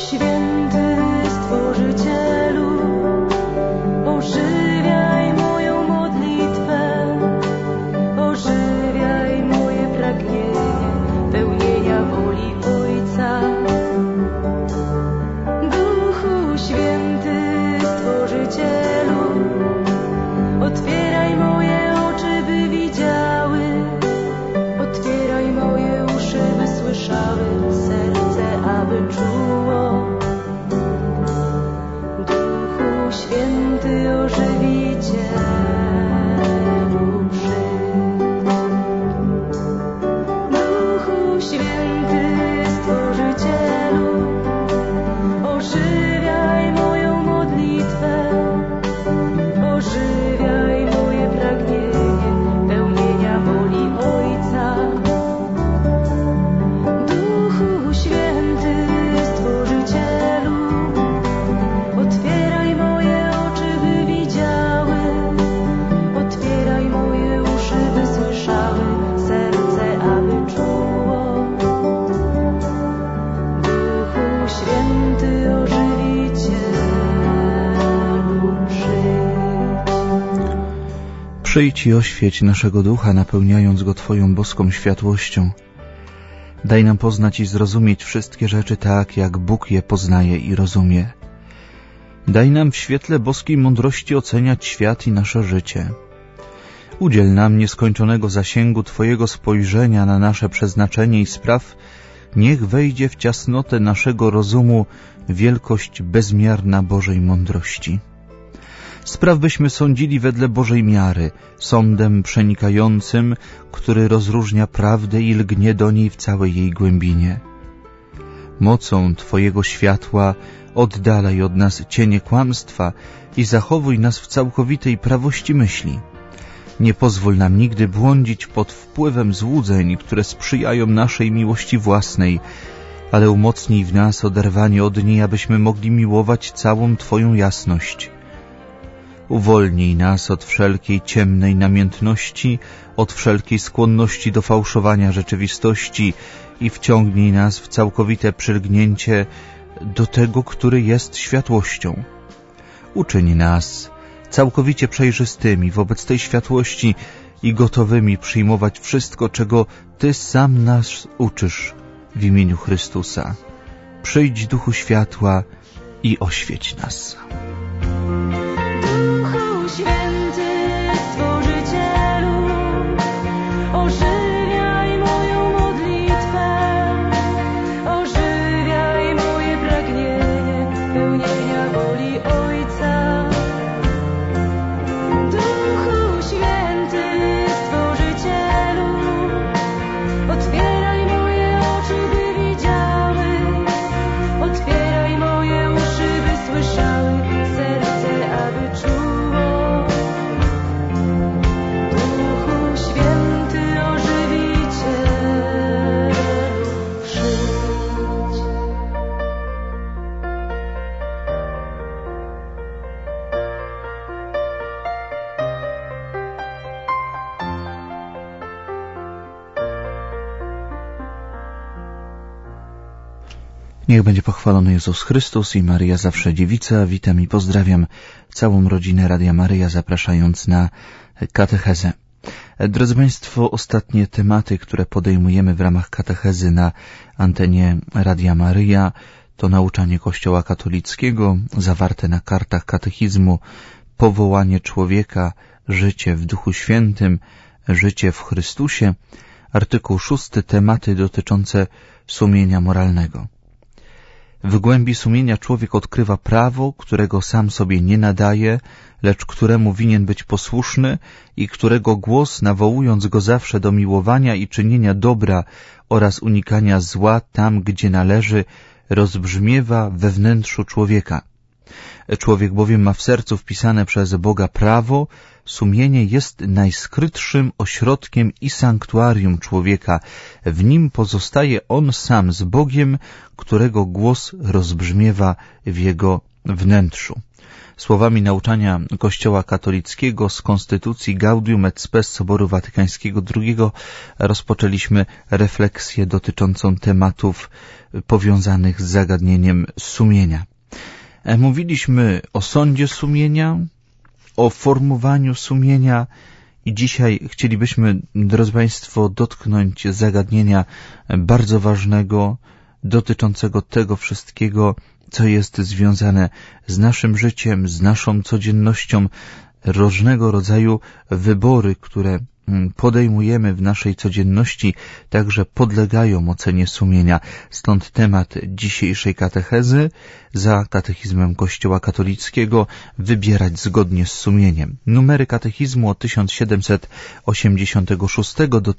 Przyjdź i oświeć naszego ducha, napełniając go Twoją boską światłością. Daj nam poznać i zrozumieć wszystkie rzeczy tak, jak Bóg je poznaje i rozumie. Daj nam w świetle boskiej mądrości oceniać świat i nasze życie. Udziel nam nieskończonego zasięgu Twojego spojrzenia na nasze przeznaczenie i spraw. Niech wejdzie w ciasnotę naszego rozumu wielkość bezmiarna Bożej mądrości. Spraw byśmy sądzili wedle Bożej miary, sądem przenikającym, który rozróżnia prawdę i lgnie do niej w całej jej głębinie. Mocą Twojego światła oddalaj od nas cienie kłamstwa i zachowuj nas w całkowitej prawości myśli. Nie pozwól nam nigdy błądzić pod wpływem złudzeń, które sprzyjają naszej miłości własnej, ale umocnij w nas oderwanie od niej, abyśmy mogli miłować całą Twoją jasność. Uwolnij nas od wszelkiej ciemnej namiętności, od wszelkiej skłonności do fałszowania rzeczywistości i wciągnij nas w całkowite przylgnięcie do tego, który jest światłością. Uczyń nas całkowicie przejrzystymi wobec tej światłości i gotowymi przyjmować wszystko, czego Ty sam nas uczysz w imieniu Chrystusa. Przyjdź, Duchu Światła, i oświeć nas. Święty Stworzycielu, ożywiaj moją modlitwę, ożywiaj moje pragnienie pełnienia woli Ojca. Duchu Święty Stworzycielu, otwieraj moje oczy, by widziały, otwieraj moje uszy, by słyszały, serce, aby czuło. Niech będzie pochwalony Jezus Chrystus i Maryja zawsze Dziewica. Witam i pozdrawiam całą rodzinę Radia Maryja, zapraszając na katechezę. Drodzy Państwo, ostatnie tematy, które podejmujemy w ramach katechezy na antenie Radia Maryja, to nauczanie Kościoła katolickiego, zawarte na kartach katechizmu, powołanie człowieka, życie w Duchu Świętym, życie w Chrystusie. Artykuł 6, tematy dotyczące sumienia moralnego. W głębi sumienia człowiek odkrywa prawo, którego sam sobie nie nadaje, lecz któremu winien być posłuszny i którego głos, nawołując go zawsze do miłowania i czynienia dobra oraz unikania zła tam, gdzie należy, rozbrzmiewa we wnętrzu człowieka. Człowiek bowiem ma w sercu wpisane przez Boga prawo, sumienie jest najskrytszym ośrodkiem i sanktuarium człowieka. W nim pozostaje on sam z Bogiem, którego głos rozbrzmiewa w jego wnętrzu. Słowami nauczania Kościoła katolickiego z Konstytucji Gaudium et Spes Soboru Watykańskiego II rozpoczęliśmy refleksję dotyczącą tematów powiązanych z zagadnieniem sumienia. Mówiliśmy o sądzie sumienia, o formowaniu sumienia i dzisiaj chcielibyśmy, drodzy Państwo, dotknąć zagadnienia bardzo ważnego, dotyczącego tego wszystkiego, co jest związane z naszym życiem, z naszą codziennością, różnego rodzaju wybory, które podejmujemy w naszej codzienności, także podlegają ocenie sumienia. Stąd temat dzisiejszej katechezy za katechizmem Kościoła katolickiego wybierać zgodnie z sumieniem. Numery katechizmu od 1786 do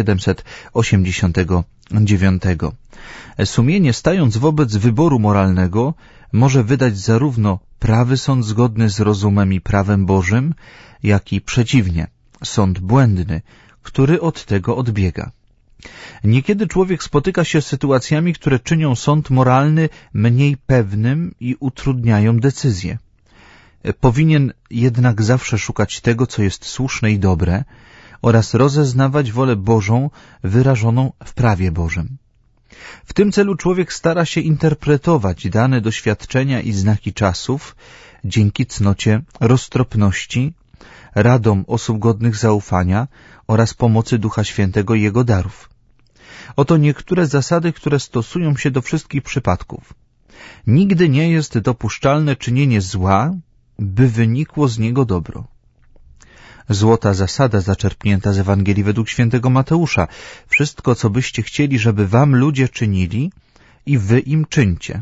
1789. Sumienie, stając wobec wyboru moralnego, może wydać zarówno prawy sąd zgodny z rozumem i prawem Bożym, jak i przeciwnie, sąd błędny, który od tego odbiega. Niekiedy człowiek spotyka się z sytuacjami, które czynią sąd moralny mniej pewnym i utrudniają decyzję. Powinien jednak zawsze szukać tego, co jest słuszne i dobre, oraz rozeznawać wolę Bożą wyrażoną w prawie Bożym. W tym celu człowiek stara się interpretować dane doświadczenia i znaki czasów dzięki cnocie roztropności, radom osób godnych zaufania oraz pomocy Ducha Świętego i Jego darów. Oto niektóre zasady, które stosują się do wszystkich przypadków. Nigdy nie jest dopuszczalne czynienie zła, by wynikło z niego dobro. Złota zasada zaczerpnięta z Ewangelii według świętego Mateusza. Wszystko, co byście chcieli, żeby wam ludzie czynili, i wy im czyńcie.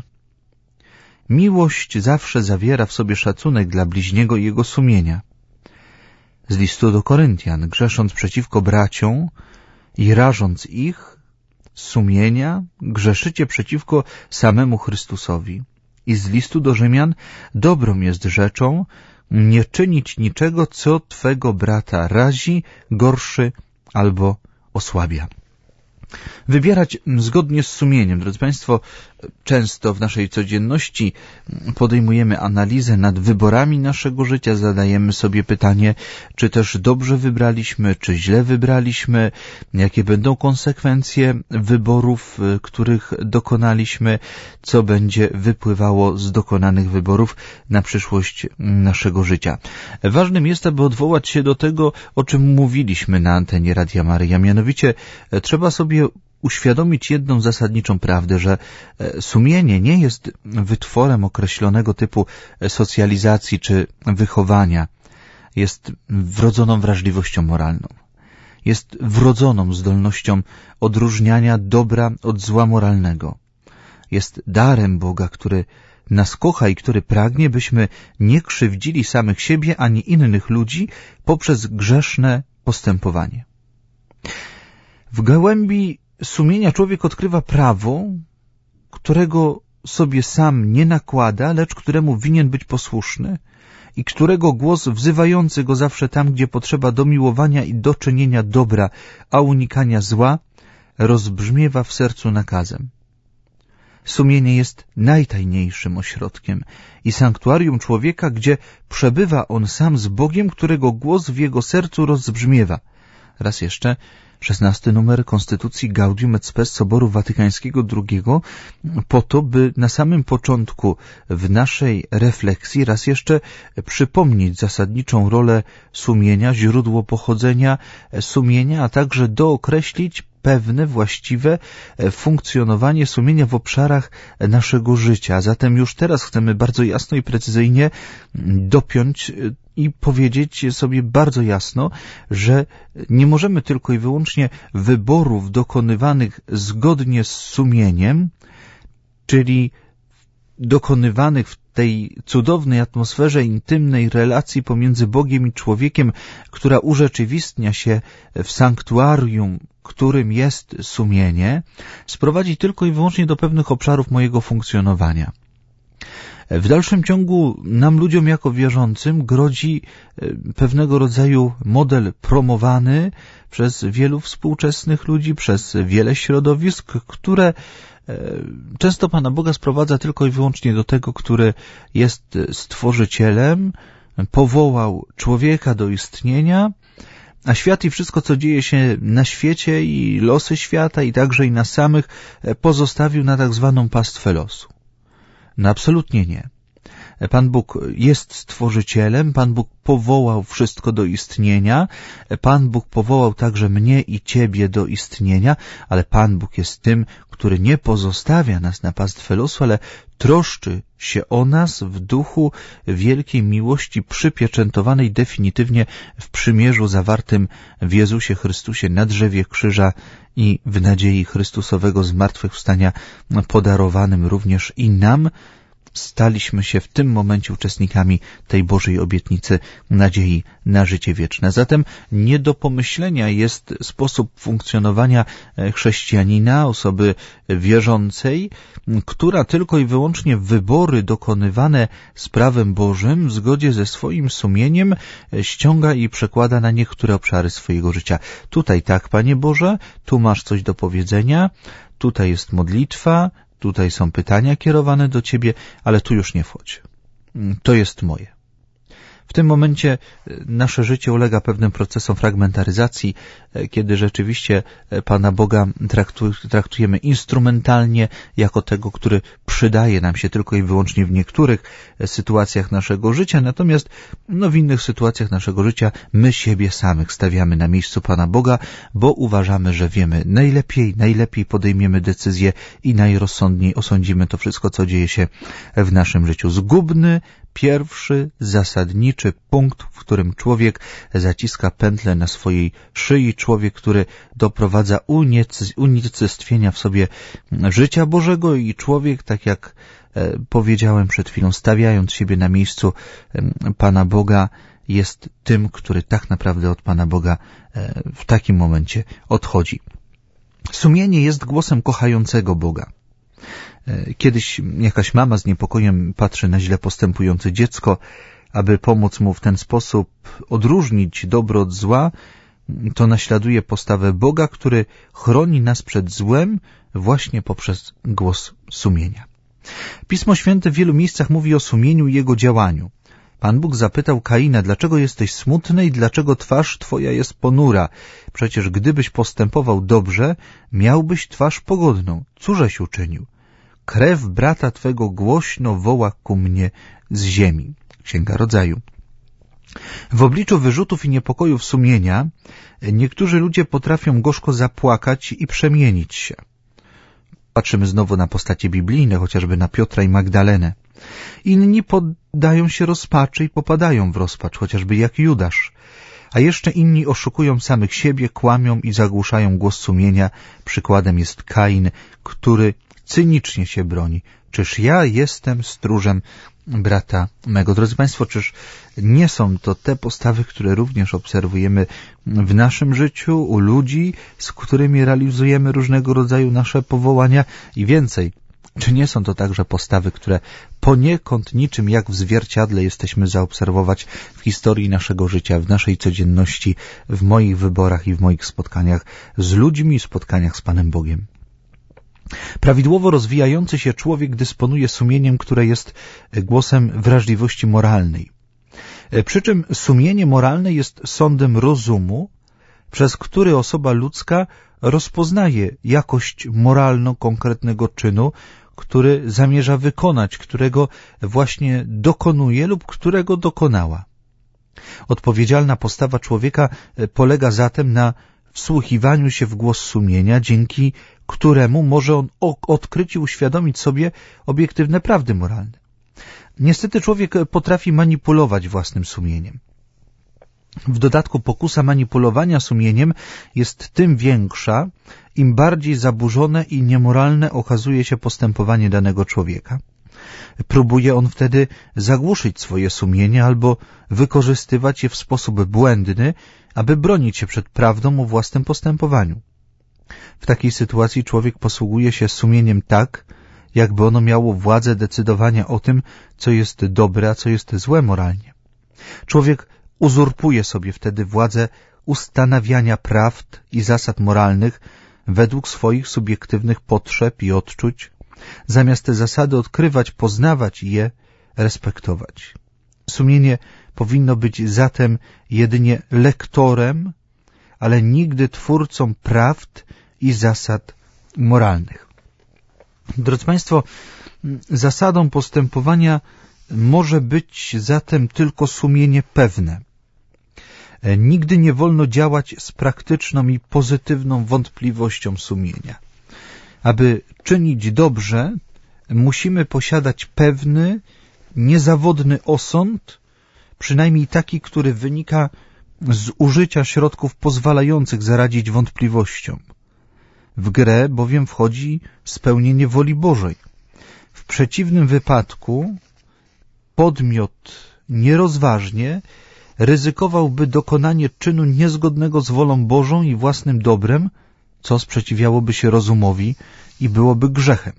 Miłość zawsze zawiera w sobie szacunek dla bliźniego i jego sumienia. Z listu do Koryntian: grzesząc przeciwko braciom i rażąc ich sumienia, grzeszycie przeciwko samemu Chrystusowi. I z listu do Rzymian: dobrą jest rzeczą nie czynić niczego, co twego brata razi, gorszy albo osłabia. Wybierać zgodnie z sumieniem. Drodzy Państwo, często w naszej codzienności podejmujemy analizę nad wyborami naszego życia, zadajemy sobie pytanie, czy też dobrze wybraliśmy, czy źle wybraliśmy, jakie będą konsekwencje wyborów, których dokonaliśmy, co będzie wypływało z dokonanych wyborów na przyszłość naszego życia. Ważnym jest, aby odwołać się do tego, o czym mówiliśmy na antenie Radia Maryja, mianowicie trzeba sobie uświadomić jedną zasadniczą prawdę, że sumienie nie jest wytworem określonego typu socjalizacji czy wychowania. Jest wrodzoną wrażliwością moralną. Jest wrodzoną zdolnością odróżniania dobra od zła moralnego. Jest darem Boga, który nas kocha i który pragnie, byśmy nie krzywdzili samych siebie ani innych ludzi poprzez grzeszne postępowanie. W głębi sumienia człowiek odkrywa prawo, którego sobie sam nie nakłada, lecz któremu winien być posłuszny i którego głos wzywający go zawsze tam, gdzie potrzeba domiłowania i do czynienia dobra, a unikania zła, rozbrzmiewa w sercu nakazem. Sumienie jest najtajniejszym ośrodkiem i sanktuarium człowieka, gdzie przebywa on sam z Bogiem, którego głos w jego sercu rozbrzmiewa. Raz jeszcze 16 numer Konstytucji Gaudium et Spes Soboru Watykańskiego II, po to, by na samym początku w naszej refleksji raz jeszcze przypomnieć zasadniczą rolę sumienia, źródło pochodzenia sumienia, a także dookreślić pewne, właściwe funkcjonowanie sumienia w obszarach naszego życia. Zatem już teraz chcemy bardzo jasno i precyzyjnie dopiąć i powiedzieć sobie bardzo jasno, że nie możemy tylko i wyłącznie wyborów dokonywanych zgodnie z sumieniem, czyli dokonywanych w tej cudownej atmosferze intymnej relacji pomiędzy Bogiem i człowiekiem, która urzeczywistnia się w sanktuarium, którym jest sumienie, sprowadzić tylko i wyłącznie do pewnych obszarów mojego funkcjonowania. W dalszym ciągu nam, ludziom jako wierzącym, grodzi pewnego rodzaju model promowany przez wielu współczesnych ludzi, przez wiele środowisk, które często Pana Boga sprowadza tylko i wyłącznie do tego, który jest Stworzycielem, powołał człowieka do istnienia, a świat i wszystko, co dzieje się na świecie i losy świata, i także i nas samych, pozostawił na tak zwaną pastwę losu. No absolutnie nie. Pan Bóg jest Stworzycielem, Pan Bóg powołał wszystko do istnienia, Pan Bóg powołał także mnie i Ciebie do istnienia, ale Pan Bóg jest tym, który nie pozostawia nas na pastwę losu, ale troszczy się o nas w duchu wielkiej miłości przypieczętowanej definitywnie w przymierzu zawartym w Jezusie Chrystusie na drzewie krzyża i w nadziei Chrystusowego zmartwychwstania podarowanym również i nam. Staliśmy się w tym momencie uczestnikami tej Bożej obietnicy nadziei na życie wieczne. Zatem nie do pomyślenia jest sposób funkcjonowania chrześcijanina, osoby wierzącej, która tylko i wyłącznie wybory dokonywane z prawem Bożym w zgodzie ze swoim sumieniem ściąga i przekłada na niektóre obszary swojego życia. Tutaj tak, Panie Boże, tu masz coś do powiedzenia, tutaj jest modlitwa, tutaj są pytania kierowane do Ciebie, ale tu już nie wchodź. To jest moje. W tym momencie nasze życie ulega pewnym procesom fragmentaryzacji, kiedy rzeczywiście Pana Boga traktujemy instrumentalnie jako tego, który przydaje nam się tylko i wyłącznie w niektórych sytuacjach naszego życia, natomiast w innych sytuacjach naszego życia my siebie samych stawiamy na miejscu Pana Boga, bo uważamy, że wiemy najlepiej podejmiemy decyzję i najrozsądniej osądzimy to wszystko, co dzieje się w naszym życiu. Zgubny, pierwszy, zasadniczy punkt, w którym człowiek zaciska pętlę na swojej szyi, człowiek, który doprowadza unicestwienia w sobie życia Bożego i człowiek, tak jak powiedziałem przed chwilą, stawiając siebie na miejscu Pana Boga, jest tym, który tak naprawdę od Pana Boga w takim momencie odchodzi. Sumienie jest głosem kochającego Boga. Kiedyś jakaś mama z niepokojem patrzy na źle postępujące dziecko, aby pomóc mu w ten sposób odróżnić dobro od zła, to naśladuje postawę Boga, który chroni nas przed złem właśnie poprzez głos sumienia. Pismo Święte w wielu miejscach mówi o sumieniu i jego działaniu. Pan Bóg zapytał Kaina, dlaczego jesteś smutny i dlaczego twarz twoja jest ponura? Przecież gdybyś postępował dobrze, miałbyś twarz pogodną. Cóżeś uczynił? Krew brata twego głośno woła ku mnie z ziemi. Księga Rodzaju. W obliczu wyrzutów i niepokojów sumienia niektórzy ludzie potrafią gorzko zapłakać i przemienić się. Patrzymy znowu na postacie biblijne, chociażby na Piotra i Magdalenę. Inni poddają się rozpaczy i popadają w rozpacz, chociażby jak Judasz. A jeszcze inni oszukują samych siebie, kłamią i zagłuszają głos sumienia. Przykładem jest Kain, który cynicznie się broni. Czyż ja jestem stróżem brata mego? Drodzy Państwo, czyż nie są to te postawy, które również obserwujemy w naszym życiu, u ludzi, z którymi realizujemy różnego rodzaju nasze powołania i więcej? Czy nie są to także postawy, które poniekąd niczym jak w zwierciadle jesteśmy zaobserwować w historii naszego życia, w naszej codzienności, w moich wyborach i w moich spotkaniach z ludźmi, spotkaniach z Panem Bogiem? Prawidłowo rozwijający się człowiek dysponuje sumieniem, które jest głosem wrażliwości moralnej. Przy czym sumienie moralne jest sądem rozumu, przez który osoba ludzka rozpoznaje jakość moralną konkretnego czynu, który zamierza wykonać, którego właśnie dokonuje lub którego dokonała. Odpowiedzialna postawa człowieka polega zatem na wsłuchiwaniu się w głos sumienia, dzięki któremu może on odkryć i uświadomić sobie obiektywne prawdy moralne. Niestety człowiek potrafi manipulować własnym sumieniem. W dodatku pokusa manipulowania sumieniem jest tym większa, im bardziej zaburzone i niemoralne okazuje się postępowanie danego człowieka. Próbuje on wtedy zagłuszyć swoje sumienie albo wykorzystywać je w sposób błędny, aby bronić się przed prawdą o własnym postępowaniu. W takiej sytuacji człowiek posługuje się sumieniem tak, jakby ono miało władzę decydowania o tym, co jest dobre, a co jest złe moralnie. Człowiek uzurpuje sobie wtedy władzę ustanawiania prawd i zasad moralnych według swoich subiektywnych potrzeb i odczuć, zamiast te zasady odkrywać, poznawać i je respektować. Sumienie powinno być zatem jedynie lektorem, ale nigdy twórcą prawd i zasad moralnych. Drodzy Państwo, zasadą postępowania może być zatem tylko sumienie pewne. Nigdy nie wolno działać z praktyczną i pozytywną wątpliwością sumienia. Aby czynić dobrze, musimy posiadać pewny, niezawodny osąd, przynajmniej taki, który wynika z użycia środków pozwalających zaradzić wątpliwościom. W grę bowiem wchodzi spełnienie woli Bożej. W przeciwnym wypadku podmiot nierozważnie ryzykowałby dokonanie czynu niezgodnego z wolą Bożą i własnym dobrem, co sprzeciwiałoby się rozumowi i byłoby grzechem.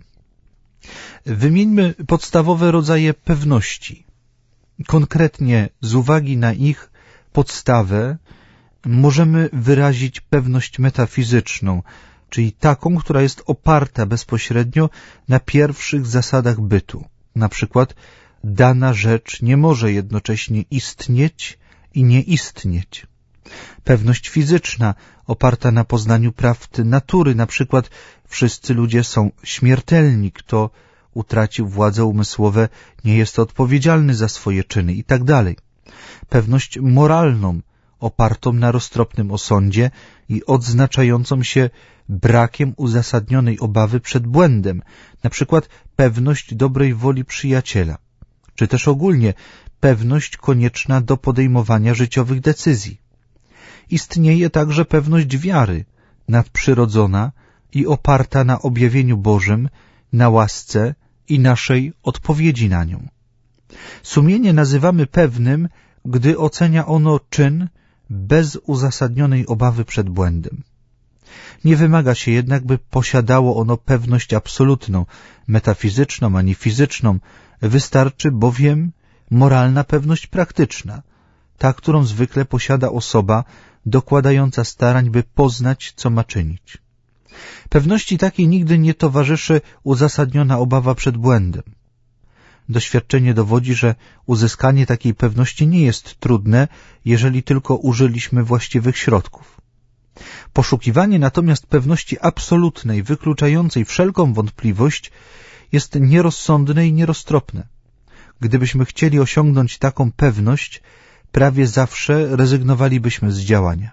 Wymieńmy podstawowe rodzaje pewności. Konkretnie z uwagi na ich podstawę możemy wyrazić pewność metafizyczną, czyli taką, która jest oparta bezpośrednio na pierwszych zasadach bytu. Na przykład dana rzecz nie może jednocześnie istnieć i nie istnieć. Pewność fizyczna oparta na poznaniu prawd natury, na przykład wszyscy ludzie są śmiertelni, kto utracił władze umysłowe, nie jest odpowiedzialny za swoje czyny i tak dalej. Pewność moralną opartą na roztropnym osądzie i odznaczającą się brakiem uzasadnionej obawy przed błędem, na przykład pewność dobrej woli przyjaciela, czy też ogólnie pewność konieczna do podejmowania życiowych decyzji. Istnieje także pewność wiary, nadprzyrodzona i oparta na objawieniu Bożym, na łasce i naszej odpowiedzi na nią. Sumienie nazywamy pewnym, gdy ocenia ono czyn bez uzasadnionej obawy przed błędem. Nie wymaga się jednak, by posiadało ono pewność absolutną, metafizyczną ani fizyczną, wystarczy bowiem moralna pewność praktyczna, ta, którą zwykle posiada osoba dokładająca starań, by poznać, co ma czynić. Pewności takiej nigdy nie towarzyszy uzasadniona obawa przed błędem. Doświadczenie dowodzi, że uzyskanie takiej pewności nie jest trudne, jeżeli tylko użyliśmy właściwych środków. Poszukiwanie natomiast pewności absolutnej, wykluczającej wszelką wątpliwość, jest nierozsądne i nieroztropne. Gdybyśmy chcieli osiągnąć taką pewność, prawie zawsze rezygnowalibyśmy z działania.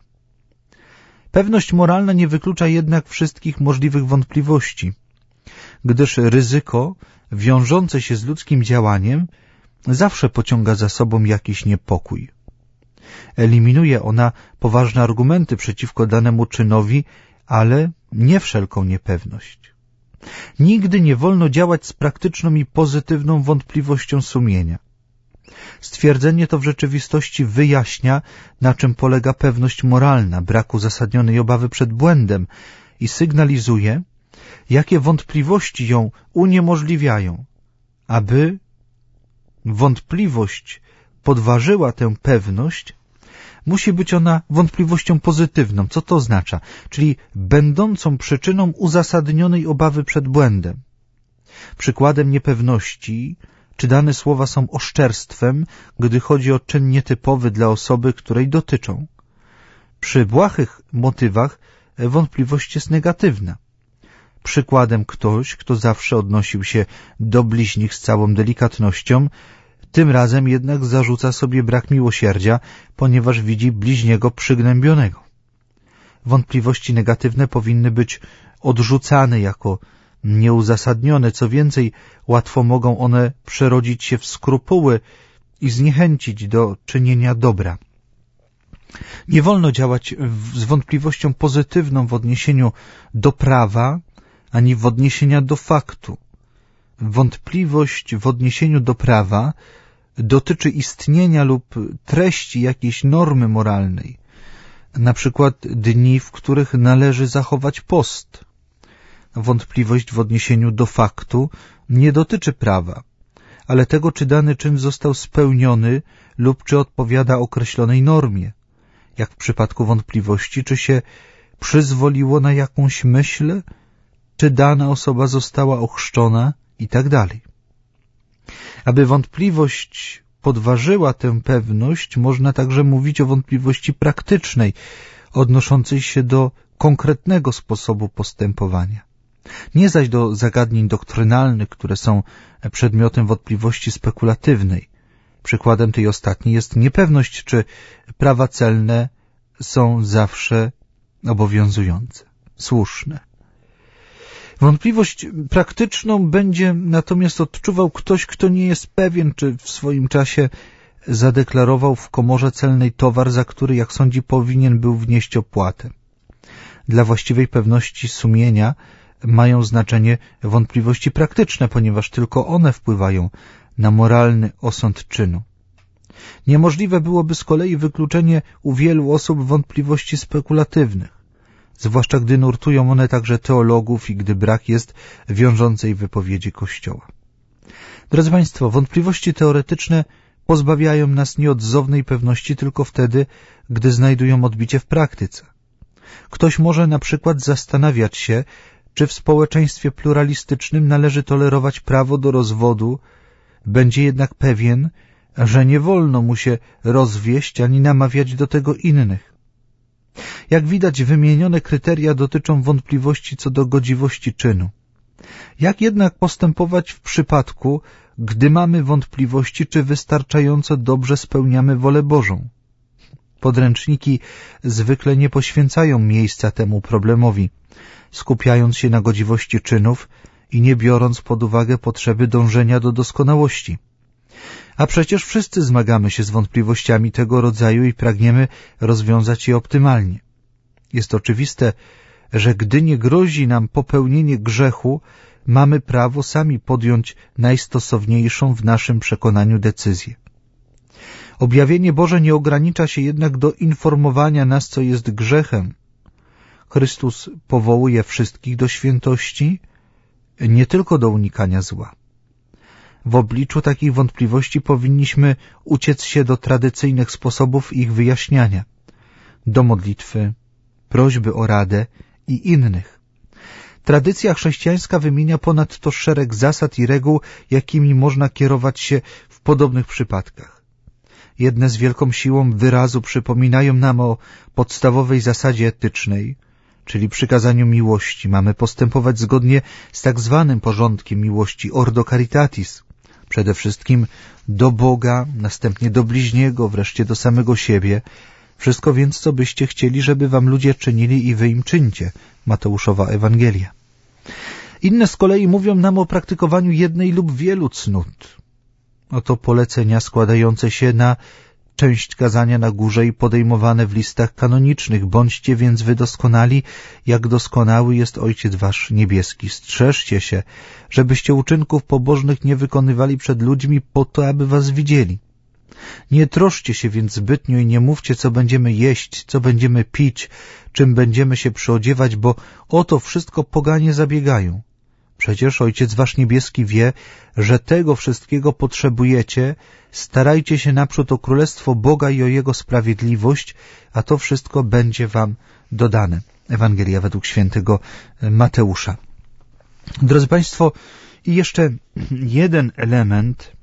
Pewność moralna nie wyklucza jednak wszystkich możliwych wątpliwości, gdyż ryzyko wiążące się z ludzkim działaniem zawsze pociąga za sobą jakiś niepokój. Eliminuje ona poważne argumenty przeciwko danemu czynowi, ale nie wszelką niepewność. Nigdy nie wolno działać z praktyczną i pozytywną wątpliwością sumienia. Stwierdzenie to w rzeczywistości wyjaśnia, na czym polega pewność moralna, brak uzasadnionej obawy przed błędem i sygnalizuje, jakie wątpliwości ją uniemożliwiają. Aby wątpliwość podważyła tę pewność, musi być ona wątpliwością pozytywną. Co to oznacza? Czyli będącą przyczyną uzasadnionej obawy przed błędem. Przykładem niepewności, czy dane słowa są oszczerstwem, gdy chodzi o czyn nietypowy dla osoby, której dotyczą. Przy błahych motywach wątpliwość jest negatywna. Przykładem ktoś, kto zawsze odnosił się do bliźnich z całą delikatnością, tym razem jednak zarzuca sobie brak miłosierdzia, ponieważ widzi bliźniego przygnębionego. Wątpliwości negatywne powinny być odrzucane jako nieuzasadnione. Co więcej, łatwo mogą one przerodzić się w skrupuły i zniechęcić do czynienia dobra. Nie wolno działać z wątpliwością pozytywną w odniesieniu do prawa, ani w odniesieniu do faktu. Wątpliwość w odniesieniu do prawa dotyczy istnienia lub treści jakiejś normy moralnej, na przykład dni, w których należy zachować post. wątpliwość w odniesieniu do faktu nie dotyczy prawa, ale tego, czy dany czyn został spełniony lub czy odpowiada określonej normie, jak w przypadku wątpliwości, czy się przyzwoliło na jakąś myśl, czy dana osoba została ochrzczona i tak dalej. Aby wątpliwość podważyła tę pewność, można także mówić o wątpliwości praktycznej, odnoszącej się do konkretnego sposobu postępowania. Nie zaś do zagadnień doktrynalnych, które są przedmiotem wątpliwości spekulatywnej. Przykładem tej ostatniej jest niepewność, czy prawa celne są zawsze obowiązujące, słuszne. Wątpliwość praktyczną będzie natomiast odczuwał ktoś, kto nie jest pewien, czy w swoim czasie zadeklarował w komorze celnej towar, za który, jak sądzi, powinien był wnieść opłatę. Dla właściwej pewności sumienia mają znaczenie wątpliwości praktyczne, ponieważ tylko one wpływają na moralny osąd czynu. Niemożliwe byłoby z kolei wykluczenie u wielu osób wątpliwości spekulatywnych, zwłaszcza gdy nurtują one także teologów i gdy brak jest wiążącej wypowiedzi Kościoła. Drodzy Państwo, wątpliwości teoretyczne pozbawiają nas nieodzownej pewności tylko wtedy, gdy znajdują odbicie w praktyce. Ktoś może na przykład zastanawiać się, czy w społeczeństwie pluralistycznym należy tolerować prawo do rozwodu, będzie jednak pewien, że nie wolno mu się rozwieść ani namawiać do tego innych. Jak widać, wymienione kryteria dotyczą wątpliwości co do godziwości czynu. Jak jednak postępować w przypadku, gdy mamy wątpliwości, czy wystarczająco dobrze spełniamy wolę Bożą? Podręczniki zwykle nie poświęcają miejsca temu problemowi, skupiając się na godziwości czynów i nie biorąc pod uwagę potrzeby dążenia do doskonałości. A przecież wszyscy zmagamy się z wątpliwościami tego rodzaju i pragniemy rozwiązać je optymalnie. Jest oczywiste, że gdy nie grozi nam popełnienie grzechu, mamy prawo sami podjąć najstosowniejszą w naszym przekonaniu decyzję. Objawienie Boże nie ogranicza się jednak do informowania nas, co jest grzechem. Chrystus powołuje wszystkich do świętości, nie tylko do unikania zła. W obliczu takich wątpliwości powinniśmy uciec się do tradycyjnych sposobów ich wyjaśniania, do modlitwy, prośby o radę i innych. Tradycja chrześcijańska wymienia ponadto szereg zasad i reguł, jakimi można kierować się w podobnych przypadkach. Jedne z wielką siłą wyrazu przypominają nam o podstawowej zasadzie etycznej, czyli przykazaniu miłości. Mamy postępować zgodnie z tak zwanym porządkiem miłości, ordo caritatis. Przede wszystkim do Boga, następnie do bliźniego, wreszcie do samego siebie. Wszystko więc, co byście chcieli, żeby wam ludzie czynili i wy im czyńcie. Mateuszowa Ewangelia. Inne z kolei mówią nam o praktykowaniu jednej lub wielu cnót. Oto polecenia składające się na część kazania na górze i podejmowane w listach kanonicznych. Bądźcie więc wy doskonali, jak doskonały jest Ojciec wasz niebieski. Strzeżcie się, żebyście uczynków pobożnych nie wykonywali przed ludźmi po to, aby was widzieli. Nie troszcie się więc zbytnio i nie mówcie, co będziemy jeść, co będziemy pić, czym będziemy się przyodziewać, bo o to wszystko poganie zabiegają. Przecież Ojciec wasz niebieski wie, że tego wszystkiego potrzebujecie. Starajcie się naprzód o Królestwo Boga i o Jego sprawiedliwość, a to wszystko będzie wam dodane. Ewangelia według świętego Mateusza. Drodzy Państwo, i jeszcze jeden element,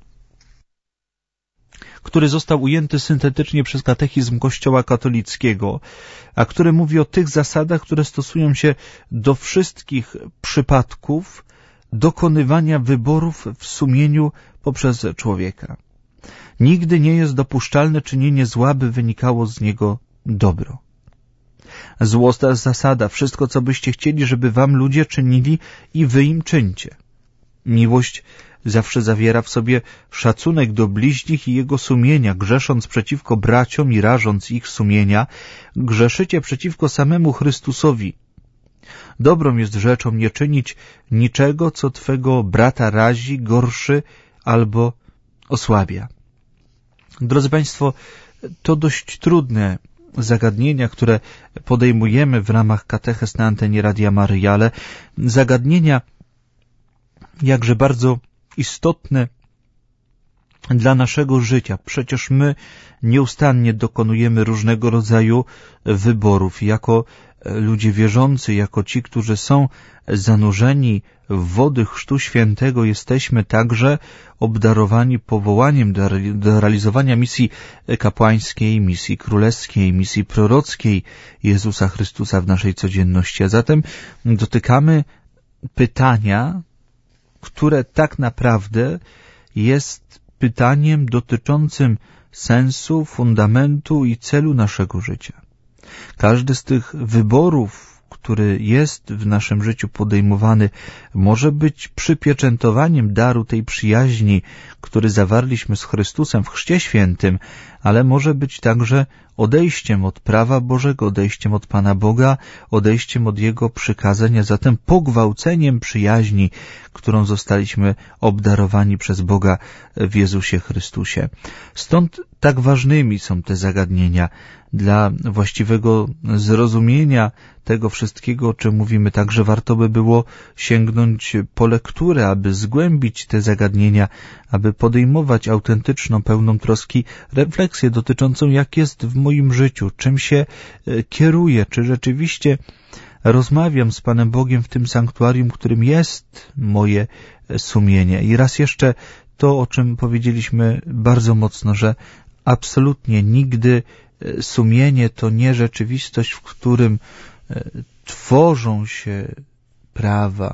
który został ujęty syntetycznie przez katechizm Kościoła katolickiego, a który mówi o tych zasadach, które stosują się do wszystkich przypadków dokonywania wyborów w sumieniu poprzez człowieka. Nigdy nie jest dopuszczalne czynienie zła, by wynikało z niego dobro. Złosta zasada, wszystko, co byście chcieli, żeby wam ludzie czynili i wy im czyńcie. Miłość zawsze zawiera w sobie szacunek do bliźnich i jego sumienia. Grzesząc przeciwko braciom i rażąc ich sumienia, grzeszycie przeciwko samemu Chrystusowi. Dobrą jest rzeczą nie czynić niczego, co twego brata razi, gorszy albo osłabia. Drodzy Państwo, to dość trudne zagadnienia, które podejmujemy w ramach katechez na antenie Radia Maryja, ale zagadnienia jakże bardzo istotne dla naszego życia. Przecież my nieustannie dokonujemy różnego rodzaju wyborów. Jako ludzie wierzący, jako ci, którzy są zanurzeni w wody Chrztu Świętego, jesteśmy także obdarowani powołaniem do realizowania misji kapłańskiej, misji królewskiej, misji prorockiej Jezusa Chrystusa w naszej codzienności. A zatem dotykamy pytania, które tak naprawdę jest pytaniem dotyczącym sensu, fundamentu i celu naszego życia. Każdy z tych wyborów, który jest w naszym życiu podejmowany, może być przypieczętowaniem daru tej przyjaźni, który zawarliśmy z Chrystusem w Chrzcie Świętym, ale może być także odejściem od prawa Bożego, odejściem od Pana Boga, odejściem od Jego przykazań, a zatem pogwałceniem przyjaźni, którą zostaliśmy obdarowani przez Boga w Jezusie Chrystusie. Stąd tak ważnymi są te zagadnienia. Dla właściwego zrozumienia tego wszystkiego, o czym mówimy, także warto by było sięgnąć po lekturę, aby zgłębić te zagadnienia, aby podejmować autentyczną, pełną troski refleksję dotyczącą, jak jest w moim życiu, czym się kieruję, czy rzeczywiście rozmawiam z Panem Bogiem w tym sanktuarium, którym jest moje sumienie. I raz jeszcze to, o czym powiedzieliśmy bardzo mocno, że absolutnie nigdy sumienie to nie rzeczywistość, w którym tworzą się prawa.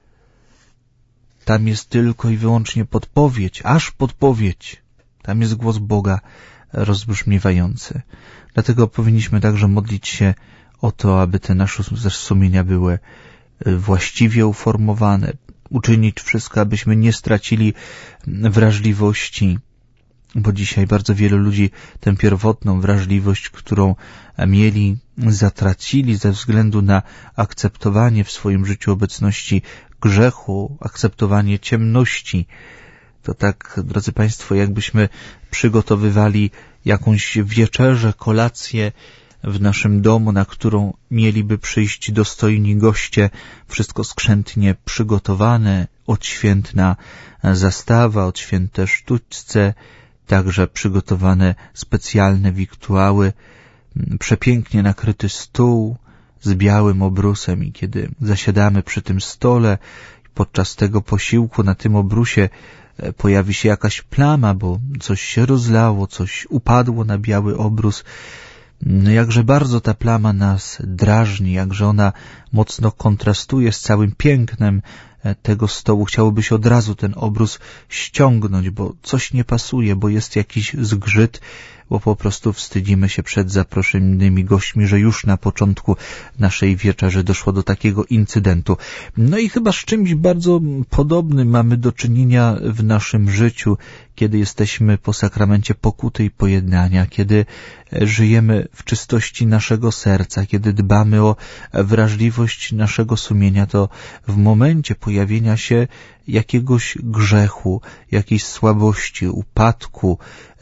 Tam jest tylko i wyłącznie podpowiedź, aż podpowiedź. Tam jest głos Boga rozbrzmiewający. Dlatego powinniśmy także modlić się o to, aby te nasze sumienia były właściwie uformowane, uczynić wszystko, abyśmy nie stracili wrażliwości, bo dzisiaj bardzo wielu ludzi tę pierwotną wrażliwość, którą mieli, zatracili ze względu na akceptowanie w swoim życiu obecności grzechu, akceptowanie ciemności. To tak, drodzy Państwo, jakbyśmy przygotowywali jakąś wieczerzę, kolację w naszym domu, na którą mieliby przyjść dostojni goście, wszystko skrzętnie przygotowane, odświętna zastawa, odświętne sztućce, także przygotowane specjalne wiktuały, przepięknie nakryty stół z białym obrusem i kiedy zasiadamy przy tym stole, podczas tego posiłku na tym obrusie pojawi się jakaś plama, bo coś się rozlało, coś upadło na biały obrus. Jakże bardzo ta plama nas drażni, jakże ona mocno kontrastuje z całym pięknem tego stołu. Chciałoby się od razu ten obrus ściągnąć, bo coś nie pasuje, bo jest jakiś zgrzyt, bo po prostu wstydzimy się przed zaproszonymi gośćmi, że już na początku naszej wieczerzy doszło do takiego incydentu. No i chyba z czymś bardzo podobnym mamy do czynienia w naszym życiu, kiedy jesteśmy po sakramencie pokuty i pojednania, kiedy żyjemy w czystości naszego serca, kiedy dbamy o wrażliwość naszego sumienia, to w momencie pojawienia się jakiegoś grzechu, jakiejś słabości, upadku,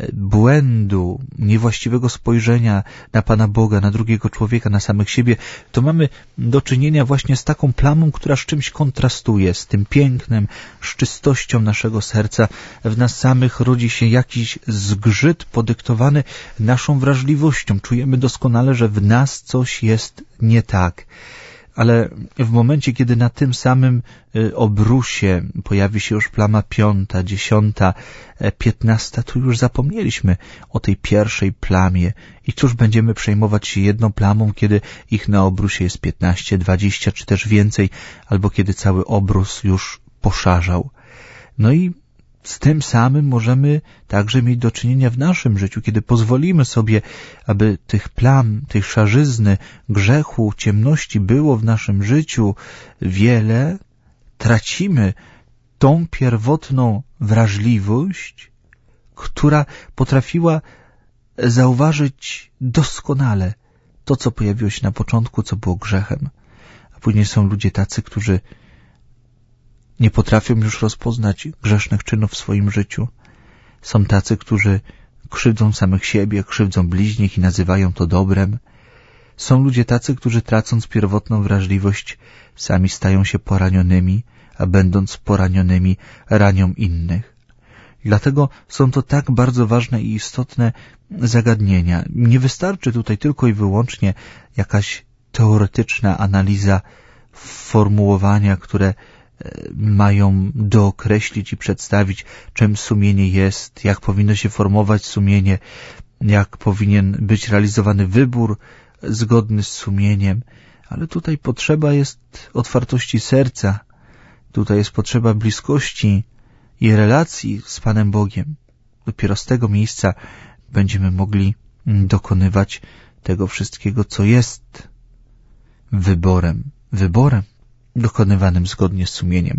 błędu, niewłaściwego spojrzenia na Pana Boga, na drugiego człowieka, na samych siebie, to mamy do czynienia właśnie z taką plamą, która z czymś kontrastuje, z tym pięknem, z czystością naszego serca. W nas samych rodzi się jakiś zgrzyt podyktowany naszą wrażliwością. Czujemy doskonale, że w nas coś jest nie tak. Ale w momencie, kiedy na tym samym obrusie pojawi się już plama 5., 10., 15., to już zapomnieliśmy o tej pierwszej plamie. I cóż będziemy przejmować się jedną plamą, kiedy ich na obrusie jest 15, 20 czy też więcej, albo kiedy cały obrus już poszarzał. No i z tym samym możemy także mieć do czynienia w naszym życiu, kiedy pozwolimy sobie, aby tych plam, tej szarzyzny, grzechu, ciemności było w naszym życiu wiele, tracimy tą pierwotną wrażliwość, która potrafiła zauważyć doskonale to, co pojawiło się na początku, co było grzechem. A później są ludzie tacy, którzy nie potrafią już rozpoznać grzesznych czynów w swoim życiu. Są tacy, którzy krzywdzą samych siebie, krzywdzą bliźnich i nazywają to dobrem. Są ludzie tacy, którzy tracąc pierwotną wrażliwość, sami stają się poranionymi, a będąc poranionymi, ranią innych. Dlatego są to tak bardzo ważne i istotne zagadnienia. Nie wystarczy tutaj tylko i wyłącznie jakaś teoretyczna analiza formułowania, które mają dookreślić i przedstawić, czym sumienie jest, jak powinno się formować sumienie, jak powinien być realizowany wybór zgodny z sumieniem. Ale tutaj potrzeba jest otwartości serca, tutaj jest potrzeba bliskości i relacji z Panem Bogiem. Dopiero z tego miejsca będziemy mogli dokonywać tego wszystkiego, co jest wyborem dokonywanym zgodnie z sumieniem.